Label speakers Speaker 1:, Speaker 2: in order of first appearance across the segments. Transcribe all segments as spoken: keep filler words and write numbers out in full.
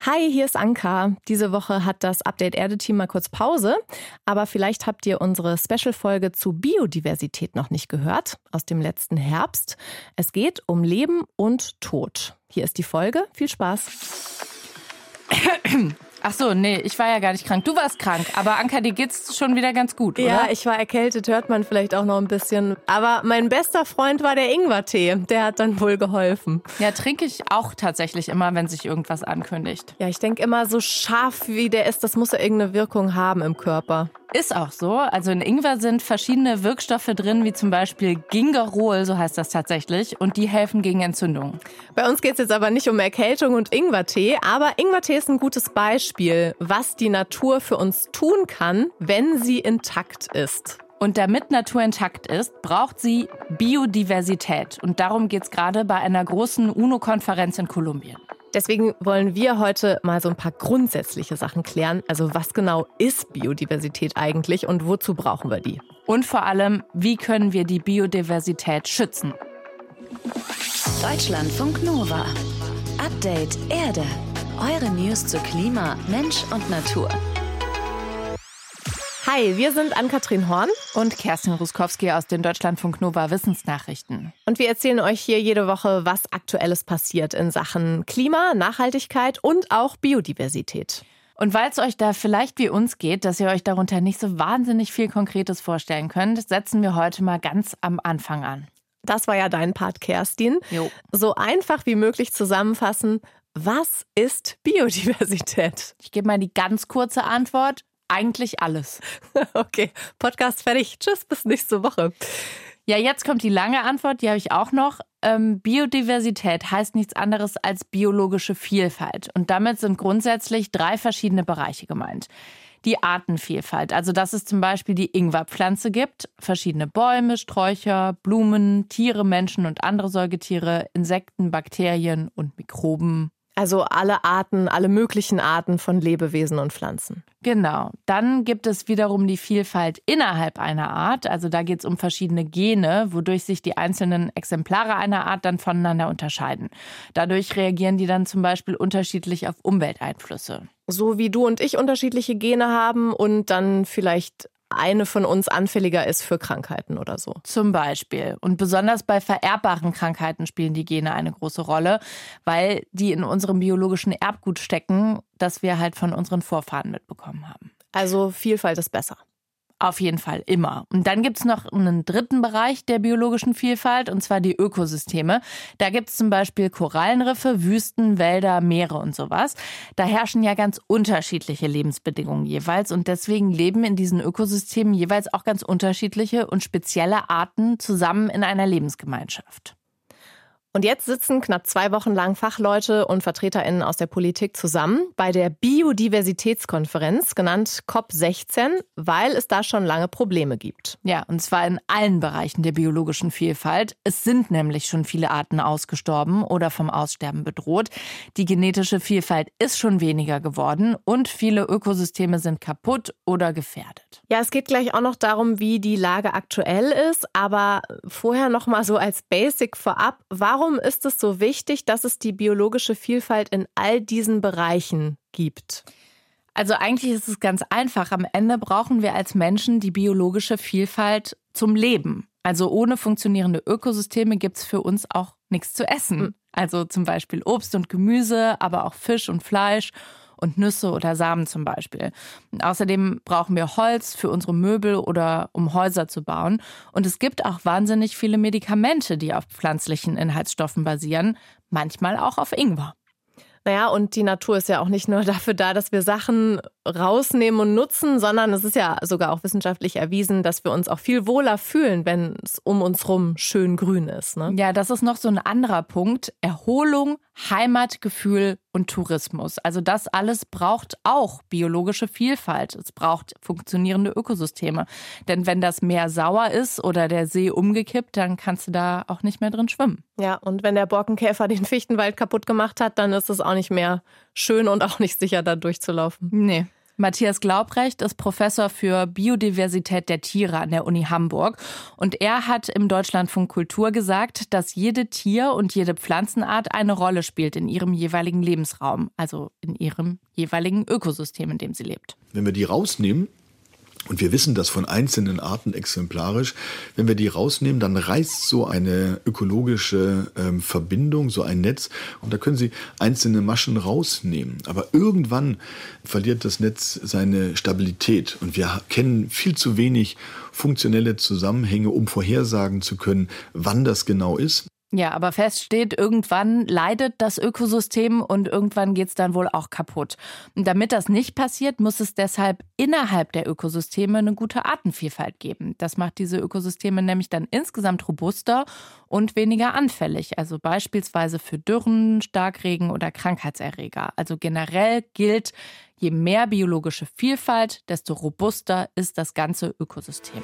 Speaker 1: Hi, hier ist Anka. Diese Woche hat das Update Erde-Team mal kurz Pause. Aber vielleicht habt ihr unsere Special-Folge zu Biodiversität noch nicht gehört, aus dem letzten Herbst. Es geht um Leben und Tod. Hier ist die Folge. Viel Spaß.
Speaker 2: Ach so, nee, ich war ja gar nicht krank. Du warst krank, aber Anka, dir geht's schon wieder ganz gut, oder?
Speaker 1: Ja, ich war erkältet, hört man vielleicht auch noch ein bisschen. Aber mein bester Freund war der Ingwertee. Der hat dann wohl geholfen.
Speaker 2: Ja, trinke ich auch tatsächlich immer, wenn sich irgendwas ankündigt.
Speaker 1: Ja, ich denke immer, so scharf wie der ist, das muss ja irgendeine Wirkung haben im Körper.
Speaker 2: Ist auch so. Also in Ingwer sind verschiedene Wirkstoffe drin, wie zum Beispiel Gingerol, so heißt das tatsächlich, und die helfen gegen Entzündungen.
Speaker 1: Bei uns geht es jetzt aber nicht um Erkältung und Ingwertee, aber Ingwertee ist ein gutes Beispiel, was die Natur für uns tun kann, wenn sie intakt ist.
Speaker 2: Und damit Natur intakt ist, braucht sie Biodiversität. Und darum geht es gerade bei einer großen UNO-Konferenz in Kolumbien.
Speaker 1: Deswegen wollen wir heute mal so ein paar grundsätzliche Sachen klären. Also was genau ist Biodiversität eigentlich und wozu brauchen wir die?
Speaker 2: Und vor allem, wie können wir die Biodiversität schützen?
Speaker 3: Deutschlandfunk Nova. Update Erde. Eure News zu Klima, Mensch und Natur.
Speaker 1: Hi, wir sind Ann-Kathrin Horn
Speaker 2: und Kerstin Ruskowski aus den Deutschlandfunk Nova Wissensnachrichten.
Speaker 1: Und wir erzählen euch hier jede Woche, was Aktuelles passiert in Sachen Klima, Nachhaltigkeit und auch Biodiversität.
Speaker 2: Und weil es euch da vielleicht wie uns geht, dass ihr euch darunter nicht so wahnsinnig viel Konkretes vorstellen könnt, setzen wir heute mal ganz am Anfang an.
Speaker 1: Das war ja dein Part, Kerstin.
Speaker 2: Jo.
Speaker 1: So einfach wie möglich zusammenfassen, was ist Biodiversität?
Speaker 2: Ich gebe mal die ganz kurze Antwort. Eigentlich alles.
Speaker 1: Okay, Podcast fertig. Tschüss, bis nächste Woche.
Speaker 2: Ja, jetzt kommt die lange Antwort, die habe ich auch noch. Ähm, Biodiversität heißt nichts anderes als biologische Vielfalt. Und damit sind grundsätzlich drei verschiedene Bereiche gemeint. Die Artenvielfalt, also dass es zum Beispiel die Ingwerpflanze gibt, verschiedene Bäume, Sträucher, Blumen, Tiere, Menschen und andere Säugetiere, Insekten, Bakterien und Mikroben.
Speaker 1: Also alle Arten, alle möglichen Arten von Lebewesen und Pflanzen.
Speaker 2: Genau. Dann gibt es wiederum die Vielfalt innerhalb einer Art. Also da geht es um verschiedene Gene, wodurch sich die einzelnen Exemplare einer Art dann voneinander unterscheiden. Dadurch reagieren die dann zum Beispiel unterschiedlich auf Umwelteinflüsse.
Speaker 1: So wie du und ich unterschiedliche Gene haben und dann vielleicht eine von uns anfälliger ist für Krankheiten oder so.
Speaker 2: Zum Beispiel. Und besonders bei vererbbaren Krankheiten spielen die Gene eine große Rolle, weil die in unserem biologischen Erbgut stecken, das wir halt von unseren Vorfahren mitbekommen haben.
Speaker 1: Also Vielfalt ist besser.
Speaker 2: Auf jeden Fall, immer. Und dann gibt es noch einen dritten Bereich der biologischen Vielfalt, und zwar die Ökosysteme. Da gibt es zum Beispiel Korallenriffe, Wüsten, Wälder, Meere und sowas. Da herrschen ja ganz unterschiedliche Lebensbedingungen jeweils. Und deswegen leben in diesen Ökosystemen jeweils auch ganz unterschiedliche und spezielle Arten zusammen in einer Lebensgemeinschaft.
Speaker 1: Und jetzt sitzen knapp zwei Wochen lang Fachleute und VertreterInnen aus der Politik zusammen bei der Biodiversitätskonferenz, genannt C O P sechzehn, weil es da schon lange Probleme gibt.
Speaker 2: Ja, und zwar in allen Bereichen der biologischen Vielfalt. Es sind nämlich schon viele Arten ausgestorben oder vom Aussterben bedroht. Die genetische Vielfalt ist schon weniger geworden und viele Ökosysteme sind kaputt oder gefährdet.
Speaker 1: Ja, es geht gleich auch noch darum, wie die Lage aktuell ist, aber vorher noch mal so als Basic vorab, warum Warum ist es so wichtig, dass es die biologische Vielfalt in all diesen Bereichen gibt?
Speaker 2: Also eigentlich ist es ganz einfach. Am Ende brauchen wir als Menschen die biologische Vielfalt zum Leben. Also ohne funktionierende Ökosysteme gibt es für uns auch nichts zu essen. Also zum Beispiel Obst und Gemüse, aber auch Fisch und Fleisch und Nüsse oder Samen zum Beispiel. Und außerdem brauchen wir Holz für unsere Möbel oder um Häuser zu bauen. Und es gibt auch wahnsinnig viele Medikamente, die auf pflanzlichen Inhaltsstoffen basieren, manchmal auch auf Ingwer.
Speaker 1: Naja, und die Natur ist ja auch nicht nur dafür da, dass wir Sachen rausnehmen und nutzen, sondern es ist ja sogar auch wissenschaftlich erwiesen, dass wir uns auch viel wohler fühlen, wenn es um uns rum schön grün ist. Ne?
Speaker 2: Ja, das ist noch so ein anderer Punkt. Erholung, Heimatgefühl und Tourismus. Also das alles braucht auch biologische Vielfalt. Es braucht funktionierende Ökosysteme. Denn wenn das Meer sauer ist oder der See umgekippt, dann kannst du da auch nicht mehr drin schwimmen.
Speaker 1: Ja, und wenn der Borkenkäfer den Fichtenwald kaputt gemacht hat, dann ist es auch nicht mehr schön und auch nicht sicher, da durchzulaufen.
Speaker 2: Nee. Matthias Glaubrecht ist Professor für Biodiversität der Tiere an der Uni Hamburg. Und er hat im Deutschlandfunk Kultur gesagt, dass jede Tier- und jede Pflanzenart eine Rolle spielt in ihrem jeweiligen Lebensraum, also in ihrem jeweiligen Ökosystem, in dem sie lebt.
Speaker 4: Wenn wir die rausnehmen, und wir wissen das von einzelnen Arten exemplarisch, wenn wir die rausnehmen, dann reißt so eine ökologische ähm, Verbindung, so ein Netz. Und da können Sie einzelne Maschen rausnehmen. Aber irgendwann verliert das Netz seine Stabilität. Und wir kennen viel zu wenig funktionelle Zusammenhänge, um vorhersagen zu können, wann das genau ist.
Speaker 2: Ja, aber fest steht, irgendwann leidet das Ökosystem und irgendwann geht es dann wohl auch kaputt. Und damit das nicht passiert, muss es deshalb innerhalb der Ökosysteme eine gute Artenvielfalt geben. Das macht diese Ökosysteme nämlich dann insgesamt robuster und weniger anfällig. Also beispielsweise für Dürren, Starkregen oder Krankheitserreger. Also generell gilt, je mehr biologische Vielfalt, desto robuster ist das ganze Ökosystem.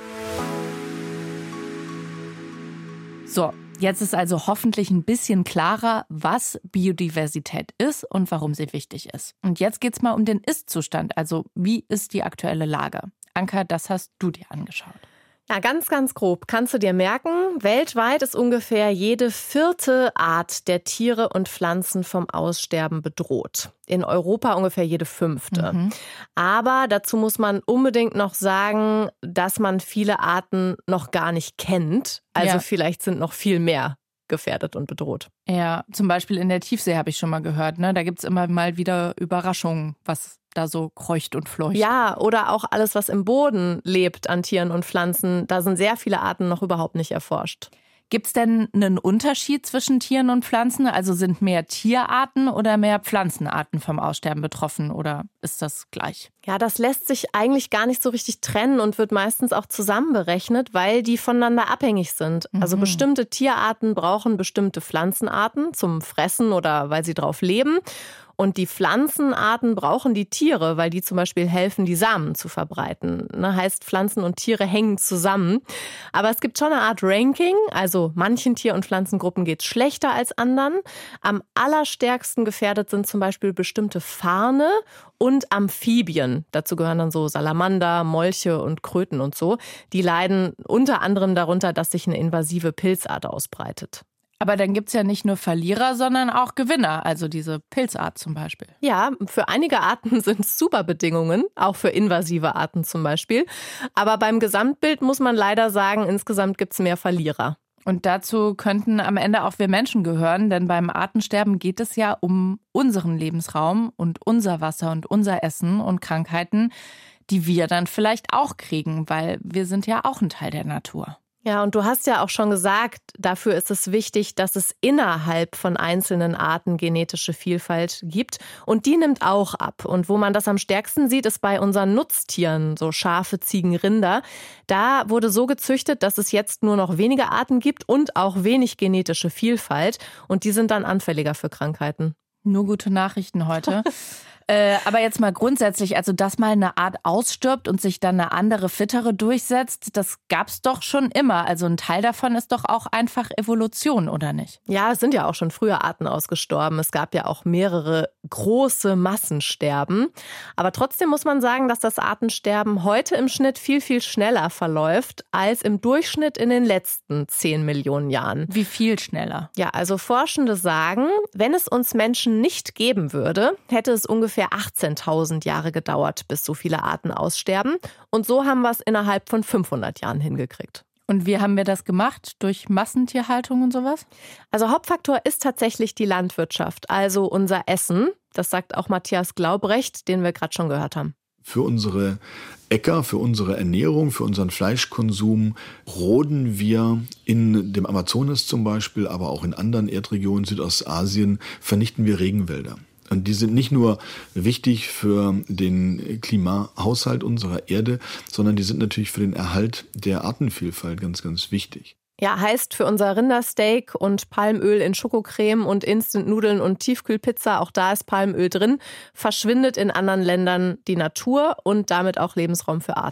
Speaker 2: So. Jetzt ist also hoffentlich ein bisschen klarer, was Biodiversität ist und warum sie wichtig ist. Und jetzt geht's mal um den Ist-Zustand, also wie ist die aktuelle Lage? Anka, das hast du dir angeschaut.
Speaker 1: Ja, ganz, ganz grob kannst du dir merken, weltweit ist ungefähr jede vierte Art der Tiere und Pflanzen vom Aussterben bedroht. In Europa ungefähr jede fünfte. Mhm. Aber dazu muss man unbedingt noch sagen, dass man viele Arten noch gar nicht kennt. Also ja. Vielleicht sind noch viel mehr gefährdet und bedroht.
Speaker 2: Ja, zum Beispiel in der Tiefsee habe ich schon mal gehört. Ne? Da gibt es immer mal wieder Überraschungen, was da so kreucht und fleucht.
Speaker 1: Ja, oder auch alles, was im Boden lebt an Tieren und Pflanzen. Da sind sehr viele Arten noch überhaupt nicht erforscht.
Speaker 2: Gibt es denn einen Unterschied zwischen Tieren und Pflanzen? Also sind mehr Tierarten oder mehr Pflanzenarten vom Aussterben betroffen oder ist das gleich?
Speaker 1: Ja, das lässt sich eigentlich gar nicht so richtig trennen und wird meistens auch zusammenberechnet, weil die voneinander abhängig sind. Mhm. Also bestimmte Tierarten brauchen bestimmte Pflanzenarten zum Fressen oder weil sie drauf leben. Und die Pflanzenarten brauchen die Tiere, weil die zum Beispiel helfen, die Samen zu verbreiten. Ne, heißt, Pflanzen und Tiere hängen zusammen. Aber es gibt schon eine Art Ranking. Also manchen Tier- und Pflanzengruppen geht es schlechter als anderen. Am allerstärksten gefährdet sind zum Beispiel bestimmte Farne und Amphibien. Dazu gehören dann so Salamander, Molche und Kröten und so. Die leiden unter anderem darunter, dass sich eine invasive Pilzart ausbreitet.
Speaker 2: Aber dann gibt's ja nicht nur Verlierer, sondern auch Gewinner, also diese Pilzart zum Beispiel.
Speaker 1: Ja, für einige Arten sind es super Bedingungen, auch für invasive Arten zum Beispiel. Aber beim Gesamtbild muss man leider sagen, insgesamt gibt's mehr Verlierer.
Speaker 2: Und dazu könnten am Ende auch wir Menschen gehören, denn beim Artensterben geht es ja um unseren Lebensraum und unser Wasser und unser Essen und Krankheiten, die wir dann vielleicht auch kriegen, weil wir sind ja auch ein Teil der Natur.
Speaker 1: Ja, und du hast ja auch schon gesagt, dafür ist es wichtig, dass es innerhalb von einzelnen Arten genetische Vielfalt gibt. Und die nimmt auch ab. Und wo man das am stärksten sieht, ist bei unseren Nutztieren, so Schafe, Ziegen, Rinder. Da wurde so gezüchtet, dass es jetzt nur noch wenige Arten gibt und auch wenig genetische Vielfalt. Und die sind dann anfälliger für Krankheiten.
Speaker 2: Nur gute Nachrichten heute. Äh, aber jetzt mal grundsätzlich, also dass mal eine Art ausstirbt und sich dann eine andere, fittere durchsetzt, das gab's doch schon immer. Also ein Teil davon ist doch auch einfach Evolution, oder nicht?
Speaker 1: Ja, es sind ja auch schon früher Arten ausgestorben. Es gab ja auch mehrere große Massensterben. Aber trotzdem muss man sagen, dass das Artensterben heute im Schnitt viel, viel schneller verläuft als im Durchschnitt in den letzten zehn Millionen Jahren.
Speaker 2: Wie viel schneller?
Speaker 1: Ja, also Forschende sagen, wenn es uns Menschen nicht geben würde, hätte es ungefähr achtzehntausend Jahre gedauert, bis so viele Arten aussterben. Und so haben wir es innerhalb von fünfhundert Jahren hingekriegt.
Speaker 2: Und wie haben wir das gemacht? Durch Massentierhaltung und sowas?
Speaker 1: Also Hauptfaktor ist tatsächlich die Landwirtschaft, also unser Essen. Das sagt auch Matthias Glaubrecht, den wir gerade schon gehört haben.
Speaker 4: Für unsere Äcker, für unsere Ernährung, für unseren Fleischkonsum roden wir in dem Amazonas zum Beispiel, aber auch in anderen Erdregionen Südostasien, vernichten wir Regenwälder. Und die sind nicht nur wichtig für den Klimahaushalt unserer Erde, sondern die sind natürlich für den Erhalt der Artenvielfalt ganz, ganz wichtig.
Speaker 1: Ja, heißt für unser Rindersteak und Palmöl in Schokocreme und Instant-Nudeln und Tiefkühlpizza, auch da ist Palmöl drin, verschwindet in anderen Ländern die Natur und damit auch Lebensraum für Arten.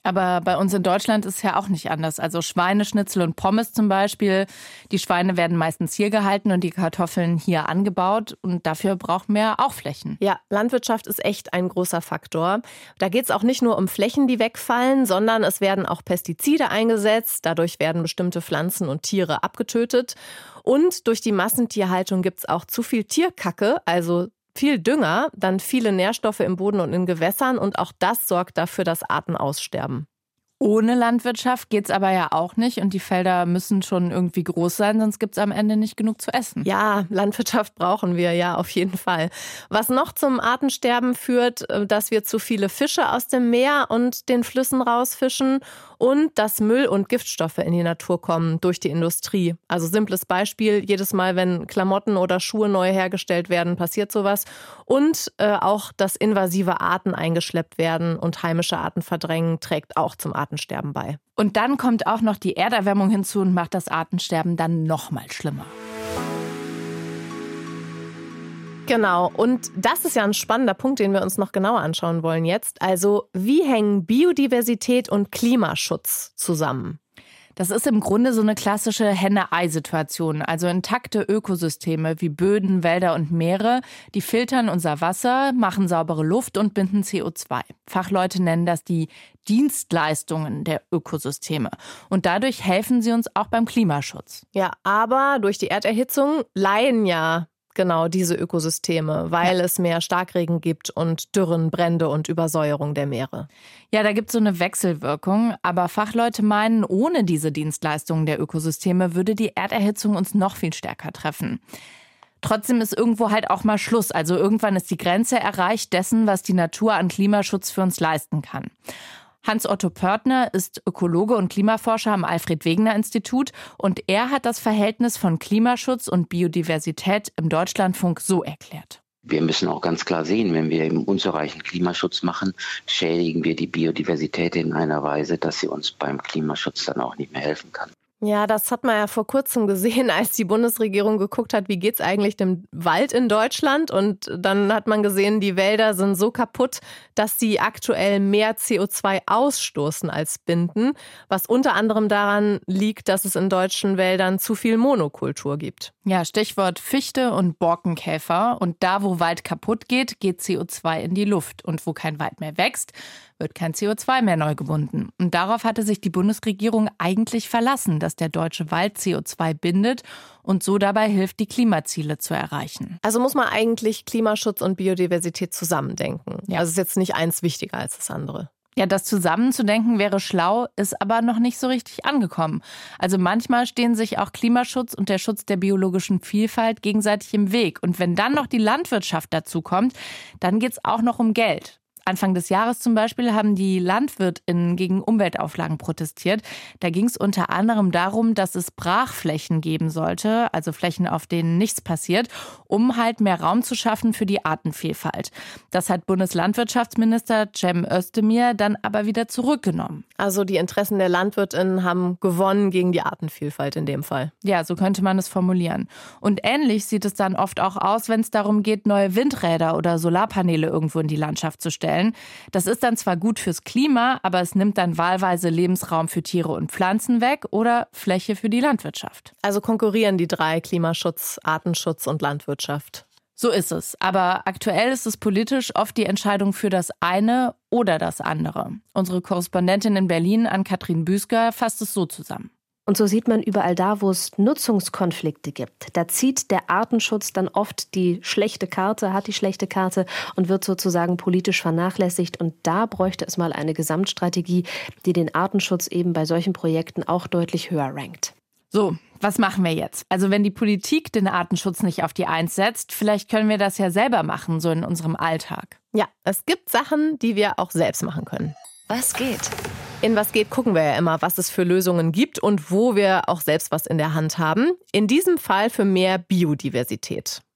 Speaker 2: Aber bei uns in Deutschland ist es ja auch nicht anders. Also Schweineschnitzel und Pommes zum Beispiel. Die Schweine werden meistens hier gehalten und die Kartoffeln hier angebaut. Und dafür brauchen wir auch Flächen.
Speaker 1: Ja, Landwirtschaft ist echt ein großer Faktor. Da geht es auch nicht nur um Flächen, die wegfallen, sondern es werden auch Pestizide eingesetzt. Dadurch werden bestimmte Pflanzen und Tiere abgetötet. Und durch die Massentierhaltung gibt es auch zu viel Tierkacke, also viel Dünger, dann viele Nährstoffe im Boden und in Gewässern und auch das sorgt dafür, dass Arten aussterben.
Speaker 2: Ohne Landwirtschaft geht's aber ja auch nicht und die Felder müssen schon irgendwie groß sein, sonst gibt's am Ende nicht genug zu essen.
Speaker 1: Ja, Landwirtschaft brauchen wir, ja, auf jeden Fall. Was noch zum Artensterben führt, dass wir zu viele Fische aus dem Meer und den Flüssen rausfischen und dass Müll und Giftstoffe in die Natur kommen durch die Industrie. Also simples Beispiel, jedes Mal, wenn Klamotten oder Schuhe neu hergestellt werden, passiert sowas. Und äh, auch, dass invasive Arten eingeschleppt werden und heimische Arten verdrängen, trägt auch zum Artensterben bei.
Speaker 2: Und dann kommt auch noch die Erderwärmung hinzu und macht das Artensterben dann noch mal schlimmer.
Speaker 1: Genau, und das ist ja ein spannender Punkt, den wir uns noch genauer anschauen wollen jetzt. Also, wie hängen Biodiversität und Klimaschutz zusammen?
Speaker 2: Das ist im Grunde so eine klassische Henne-Ei-Situation. Also intakte Ökosysteme wie Böden, Wälder und Meere, die filtern unser Wasser, machen saubere Luft und binden C O zwei. Fachleute nennen das die Dienstleistungen der Ökosysteme. Und dadurch helfen sie uns auch beim Klimaschutz.
Speaker 1: Ja, aber durch die Erderhitzung leiden ja genau diese Ökosysteme, weil ja. es mehr Starkregen gibt und Dürren, Brände und Übersäuerung der Meere.
Speaker 2: Ja, da gibt es so eine Wechselwirkung. Aber Fachleute meinen, ohne diese Dienstleistungen der Ökosysteme würde die Erderhitzung uns noch viel stärker treffen. Trotzdem ist irgendwo halt auch mal Schluss. Also irgendwann ist die Grenze erreicht dessen, was die Natur an Klimaschutz für uns leisten kann. Hans-Otto Pörtner ist Ökologe und Klimaforscher am Alfred-Wegener-Institut und er hat das Verhältnis von Klimaschutz und Biodiversität im Deutschlandfunk so erklärt.
Speaker 5: Wir müssen auch ganz klar sehen, wenn wir eben unzureichend Klimaschutz machen, schädigen wir die Biodiversität in einer Weise, dass sie uns beim Klimaschutz dann auch nicht mehr helfen kann.
Speaker 1: Ja, das hat man ja vor kurzem gesehen, als die Bundesregierung geguckt hat, wie geht's eigentlich dem Wald in Deutschland? Und dann hat man gesehen, die Wälder sind so kaputt, dass sie aktuell mehr C O zwei ausstoßen als binden, was unter anderem daran liegt, dass es in deutschen Wäldern zu viel Monokultur gibt.
Speaker 2: Ja, Stichwort Fichte und Borkenkäfer. Und da, wo Wald kaputt geht, geht C O zwei in die Luft. Und wo kein Wald mehr wächst, wird kein C O zwei mehr neu gebunden. Und darauf hatte sich die Bundesregierung eigentlich verlassen, dass der deutsche Wald C O zwei bindet und so dabei hilft, die Klimaziele zu erreichen.
Speaker 1: Also muss man eigentlich Klimaschutz und Biodiversität zusammendenken. Ja. Also ist jetzt nicht eins wichtiger als das andere.
Speaker 2: Ja, das zusammenzudenken wäre schlau, ist aber noch nicht so richtig angekommen. Also manchmal stehen sich auch Klimaschutz und der Schutz der biologischen Vielfalt gegenseitig im Weg. Und wenn dann noch die Landwirtschaft dazu kommt, dann geht es auch noch um Geld. Anfang des Jahres zum Beispiel haben die LandwirtInnen gegen Umweltauflagen protestiert. Da ging es unter anderem darum, dass es Brachflächen geben sollte, also Flächen, auf denen nichts passiert, um halt mehr Raum zu schaffen für die Artenvielfalt. Das hat Bundeslandwirtschaftsminister Cem Özdemir dann aber wieder zurückgenommen.
Speaker 1: Also die Interessen der LandwirtInnen haben gewonnen gegen die Artenvielfalt in dem Fall.
Speaker 2: Ja, so könnte man es formulieren. Und ähnlich sieht es dann oft auch aus, wenn es darum geht, neue Windräder oder Solarpaneele irgendwo in die Landschaft zu stellen. Das ist dann zwar gut fürs Klima, aber es nimmt dann wahlweise Lebensraum für Tiere und Pflanzen weg oder Fläche für die Landwirtschaft.
Speaker 1: Also konkurrieren die drei: Klimaschutz, Artenschutz und Landwirtschaft.
Speaker 2: So ist es. Aber aktuell ist es politisch oft die Entscheidung für das eine oder das andere. Unsere Korrespondentin in Berlin, Ann-Kathrin Büsker, fasst es so zusammen.
Speaker 6: Und so sieht man überall da, wo es Nutzungskonflikte gibt. Da zieht der Artenschutz dann oft die schlechte Karte, hat die schlechte Karte und wird sozusagen politisch vernachlässigt. Und da bräuchte es mal eine Gesamtstrategie, die den Artenschutz eben bei solchen Projekten auch deutlich höher rankt.
Speaker 2: So, was machen wir jetzt? Also wenn die Politik den Artenschutz nicht auf die Eins setzt, vielleicht können wir das ja selber machen, so in unserem Alltag.
Speaker 1: Ja, es gibt Sachen, die wir auch selbst machen können.
Speaker 3: Was geht?
Speaker 1: In Was geht gucken wir ja immer, was es für Lösungen gibt und wo wir auch selbst was in der Hand haben. In diesem Fall für mehr Biodiversität.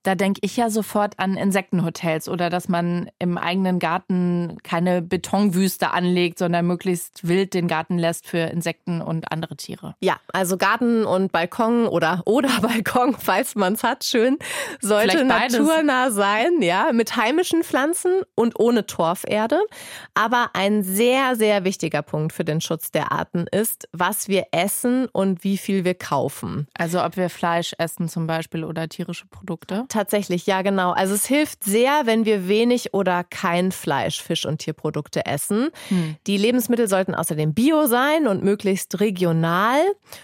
Speaker 2: Da denke ich ja sofort an Insektenhotels oder dass man im eigenen Garten keine Betonwüste anlegt, sondern möglichst wild den Garten lässt für Insekten und andere Tiere.
Speaker 1: Ja, also Garten und Balkon oder oder Balkon, falls man es hat, schön, sollte naturnah sein, ja, mit heimischen Pflanzen und ohne Torferde. Aber ein sehr, sehr wichtiger Punkt für den Schutz der Arten ist, was wir essen und wie viel wir kaufen.
Speaker 2: Also ob wir Fleisch essen zum Beispiel oder tierische Produkte?
Speaker 1: Tatsächlich, ja genau. Also es hilft sehr, wenn wir wenig oder kein Fleisch, Fisch und Tierprodukte essen. Hm. Die Lebensmittel sollten außerdem bio sein und möglichst regional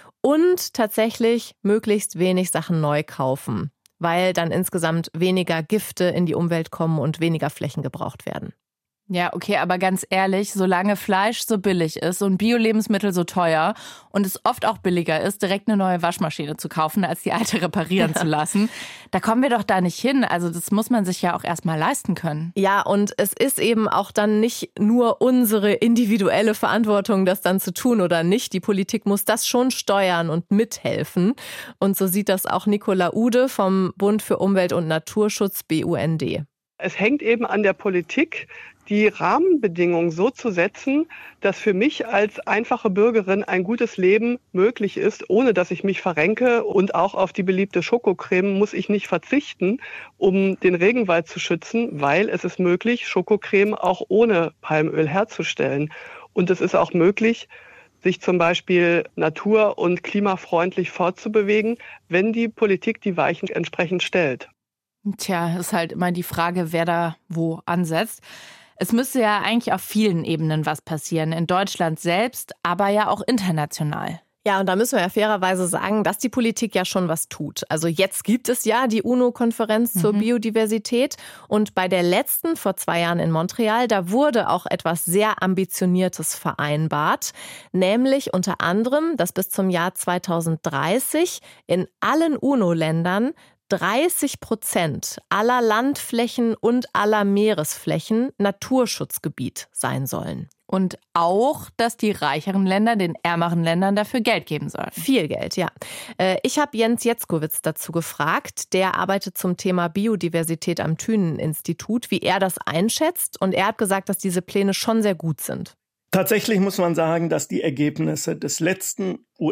Speaker 1: und tatsächlich möglichst wenig Sachen neu kaufen, weil dann insgesamt weniger Gifte in die Umwelt kommen und weniger Flächen gebraucht werden.
Speaker 2: Ja, okay, aber ganz ehrlich, solange Fleisch so billig ist und Bio-Lebensmittel so teuer und es oft auch billiger ist, direkt eine neue Waschmaschine zu kaufen, als die alte reparieren zu lassen, da kommen wir doch da nicht hin. Also das muss man sich ja auch erstmal leisten können.
Speaker 1: Ja, und es ist eben auch dann nicht nur unsere individuelle Verantwortung, das dann zu tun oder nicht. Die Politik muss das schon steuern und mithelfen. Und so sieht das auch Nicola Ude vom Bund für Umwelt und Naturschutz, B U N D.
Speaker 7: Es hängt eben an der Politik, die Rahmenbedingungen so zu setzen, dass für mich als einfache Bürgerin ein gutes Leben möglich ist, ohne dass ich mich verrenke. Und auch auf die beliebte Schokocreme muss ich nicht verzichten, um den Regenwald zu schützen, weil es ist möglich, Schokocreme auch ohne Palmöl herzustellen. Und es ist auch möglich, sich zum Beispiel natur- und klimafreundlich fortzubewegen, wenn die Politik die Weichen entsprechend stellt.
Speaker 2: Tja, ist halt immer die Frage, wer da wo ansetzt. Es müsste ja eigentlich auf vielen Ebenen was passieren, in Deutschland selbst, aber ja auch international.
Speaker 1: Ja, und da müssen wir ja fairerweise sagen, dass die Politik ja schon was tut. Also jetzt gibt es ja die UNO-Konferenz zur mhm. Biodiversität und bei der letzten vor zwei Jahren in Montreal, da wurde auch etwas sehr Ambitioniertes vereinbart, nämlich unter anderem, dass bis zum Jahr zweitausenddreißig in allen UNO-Ländern dreißig Prozent aller Landflächen und aller Meeresflächen Naturschutzgebiet sein sollen.
Speaker 2: Und auch, dass die reicheren Länder den ärmeren Ländern dafür Geld geben sollen.
Speaker 1: Viel Geld, ja. Ich habe Jens Jetzkowitz dazu gefragt. Der arbeitet zum Thema Biodiversität am Thünen-Institut, wie er das einschätzt. Und er hat gesagt, dass diese Pläne schon sehr gut sind.
Speaker 8: Tatsächlich muss man sagen, dass die Ergebnisse des letzten U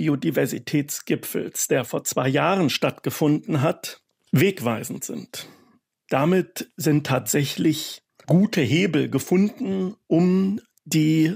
Speaker 8: N-Biodiversitätsgipfels, der vor zwei Jahren stattgefunden hat, wegweisend sind. Damit sind tatsächlich gute Hebel gefunden, um die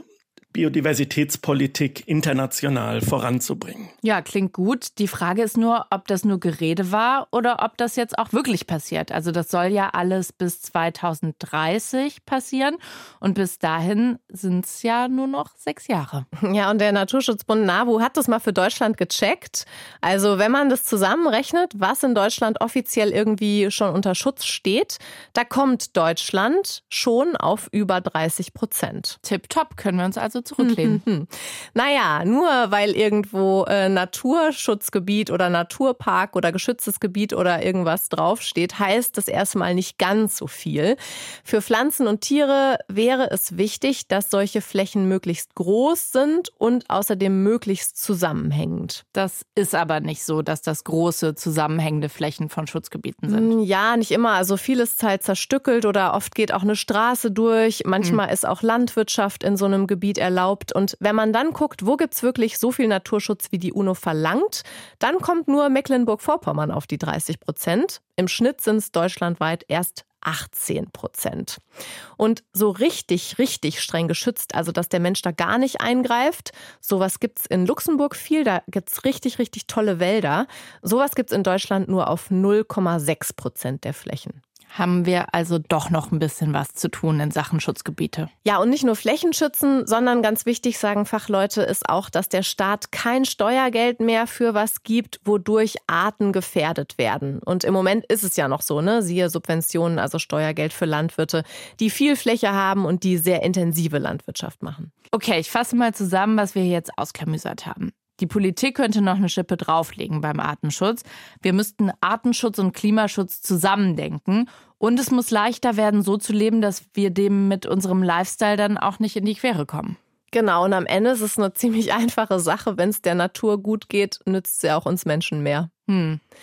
Speaker 8: Biodiversitätspolitik international voranzubringen.
Speaker 2: Ja, klingt gut. Die Frage ist nur, ob das nur Gerede war oder ob das jetzt auch wirklich passiert. Also das soll ja alles bis zweitausenddreißig passieren und bis dahin sind es ja nur noch sechs Jahre.
Speaker 1: Ja, und der Naturschutzbund NABU hat das mal für Deutschland gecheckt. Also wenn man das zusammenrechnet, was in Deutschland offiziell irgendwie schon unter Schutz steht, da kommt Deutschland schon auf über dreißig Prozent.
Speaker 2: Tipptopp, können wir uns also zurücklehnen.
Speaker 1: Hm. Naja, nur weil irgendwo äh, Naturschutzgebiet oder Naturpark oder geschütztes Gebiet oder irgendwas draufsteht, heißt das erstmal nicht ganz so viel. Für Pflanzen und Tiere wäre es wichtig, dass solche Flächen möglichst groß sind und außerdem möglichst zusammenhängend.
Speaker 2: Das ist aber nicht so, dass das große, zusammenhängende Flächen von Schutzgebieten sind.
Speaker 1: Ja, nicht immer. Also vieles ist halt zerstückelt oder oft geht auch eine Straße durch. Manchmal hm. ist auch Landwirtschaft in so einem Gebiet erlaubt. Und wenn man dann guckt, wo gibt es wirklich so viel Naturschutz, wie die UNO verlangt, dann kommt nur Mecklenburg-Vorpommern auf die dreißig Prozent. Im Schnitt sind es deutschlandweit erst achtzehn Prozent. Und so richtig, richtig streng geschützt, also dass der Mensch da gar nicht eingreift, sowas gibt es in Luxemburg viel, da gibt es richtig, richtig tolle Wälder. Sowas gibt es in Deutschland nur auf null Komma sechs Prozent der Flächen.
Speaker 2: Haben wir also doch noch ein bisschen was zu tun in Sachen Schutzgebiete.
Speaker 1: Ja, und nicht nur Flächen schützen, sondern ganz wichtig, sagen Fachleute, ist auch, dass der Staat kein Steuergeld mehr für was gibt, wodurch Arten gefährdet werden. Und im Moment ist es ja noch so, ne? Siehe Subventionen, also Steuergeld für Landwirte, die viel Fläche haben und die sehr intensive Landwirtschaft machen.
Speaker 2: Okay, ich fasse mal zusammen, was wir jetzt ausklamüsert haben. Die Politik könnte noch eine Schippe drauflegen beim Artenschutz. Wir müssten Artenschutz und Klimaschutz zusammendenken. Und es muss leichter werden, so zu leben, dass wir dem mit unserem Lifestyle dann auch nicht in die Quere kommen.
Speaker 1: Genau, und am Ende ist es eine ziemlich einfache Sache. Wenn es der Natur gut geht, nützt es ja auch uns Menschen mehr.
Speaker 2: Hm.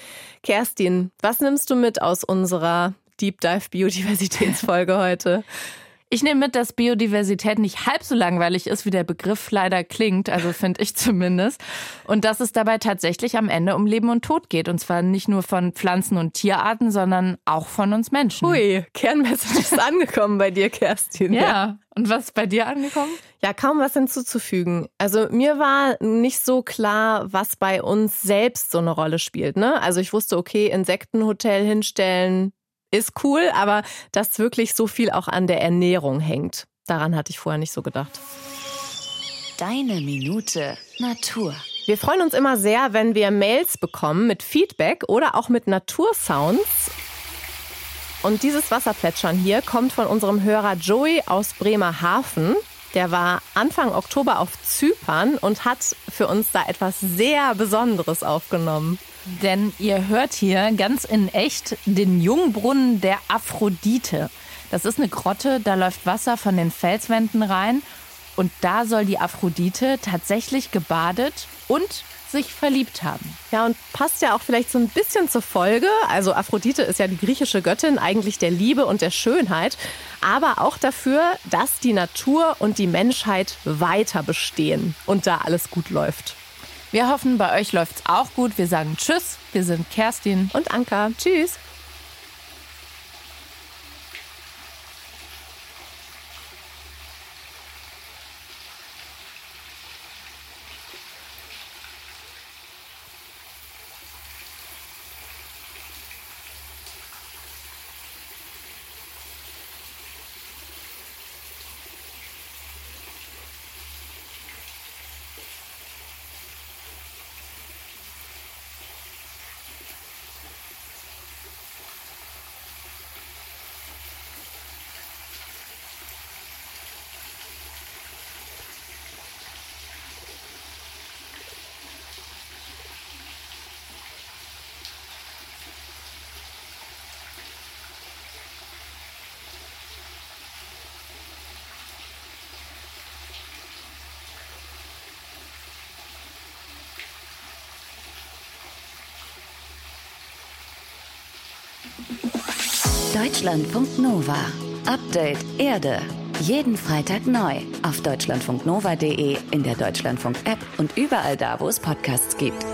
Speaker 1: Kerstin, was nimmst du mit aus unserer Deep Dive Biodiversitätsfolge heute?
Speaker 2: Ich nehme mit, dass Biodiversität nicht halb so langweilig ist, wie der Begriff leider klingt, also finde ich zumindest. Und dass es dabei tatsächlich am Ende um Leben und Tod geht. Und zwar nicht nur von Pflanzen- und Tierarten, sondern auch von uns Menschen.
Speaker 1: Hui, Kernmessage ist angekommen bei dir, Kerstin.
Speaker 2: Ja. ja, und was ist bei dir angekommen?
Speaker 1: Ja, kaum was hinzuzufügen. Also mir war nicht so klar, was bei uns selbst so eine Rolle spielt. Ne? Also ich wusste, okay, Insektenhotel hinstellen ist cool, aber dass wirklich so viel auch an der Ernährung hängt. Daran hatte ich vorher nicht so gedacht.
Speaker 3: Deine Minute Natur.
Speaker 1: Wir freuen uns immer sehr, wenn wir Mails bekommen mit Feedback oder auch mit Natursounds. Und dieses Wasserplätschern hier kommt von unserem Hörer Joey aus Bremerhaven. Der war Anfang Oktober auf Zypern und hat für uns da etwas sehr Besonderes aufgenommen.
Speaker 2: Denn ihr hört hier ganz in echt den Jungbrunnen der Aphrodite. Das ist eine Grotte, da läuft Wasser von den Felswänden rein. Und da soll die Aphrodite tatsächlich gebadet und sich verliebt haben.
Speaker 1: Ja, und passt ja auch vielleicht so ein bisschen zur Folge. Also Aphrodite ist ja die griechische Göttin eigentlich der Liebe und der Schönheit, aber auch dafür, dass die Natur und die Menschheit weiter bestehen und da alles gut läuft.
Speaker 2: Wir hoffen, bei euch läuft's auch gut. Wir sagen Tschüss. Wir sind Kerstin
Speaker 1: und Anka. Tschüss.
Speaker 3: Deutschlandfunk Nova. Update Erde. Jeden Freitag neu auf deutschlandfunknova punkt de, in der Deutschlandfunk-App und überall da, wo es Podcasts gibt.